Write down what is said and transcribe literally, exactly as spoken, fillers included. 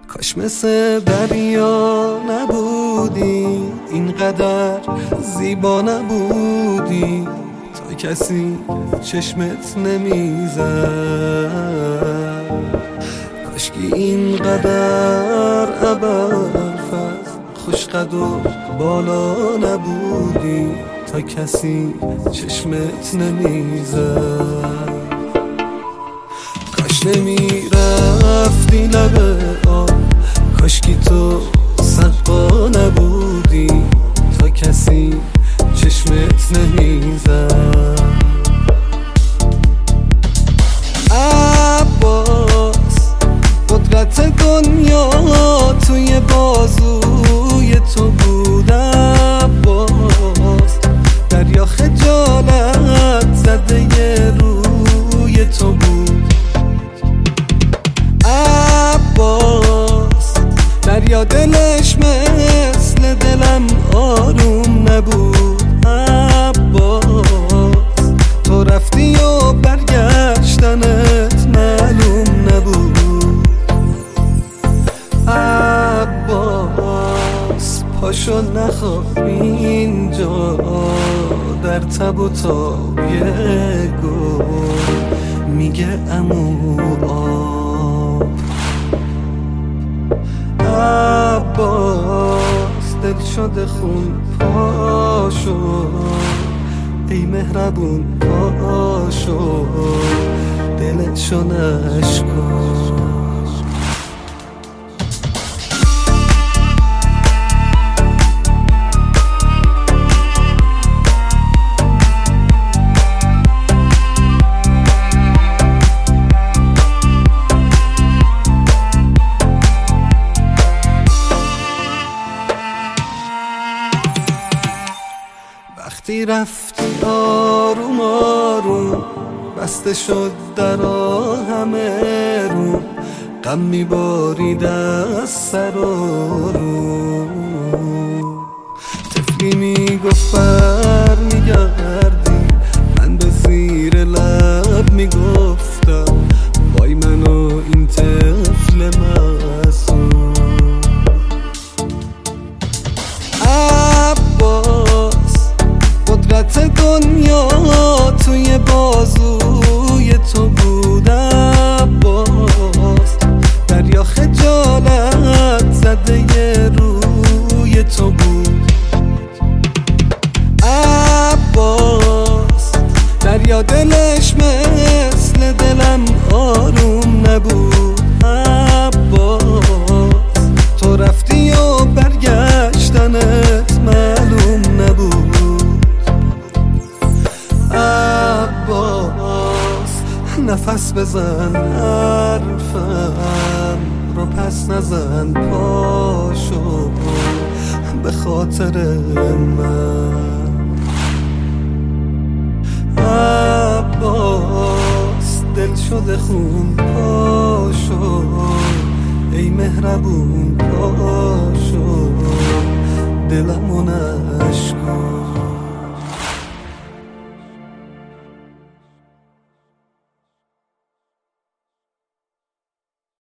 کاش مثل دریا نبودی، اینقدر زیبا نبودی تا کسی چشمت نمیزد. کاشکی اینقدر ابرفز خوشقد و بالا نبودی تا کسی چشمت نمیزد. کاش نمیرفتی لب آب، کاشکی تو سقا نبودی تا کسی چشمت نمیزد. عباس قدرت دنیا توی بازوی تو بود. عباس دریا خجالت زده روی تو بود. عباس دریا دلش مثل دلم آروم نبود. عباس تو رفتی و برگشتنت معلوم نبود. عباس پاشو نخواب اینجا در تب و تابی گل میگه عمو آب. عباس دل شده خون پاشو، ای مهربون پاشو دلشو نشکن. وقتی رفتی آروم آروم بسته شد درا همه رو، غم میبارید از سر و رو. طفلی میگفت بر میگردی، من به زیر لب میگفتم وای من و این طفل معصوم. قدرت دنیا توی بازوی تو بود. عباس دریا خجالت زده روی تو بود. عباس دریا دلش مثل دلم آروم نبود. عباس تو رفتی و برگشتنت معلوم نبود. عباس نفس بزن حرفم رو پس نزن پاشو به خاطر من. عباس دل شده خون پاشو، ای مهربون پاشو دلمو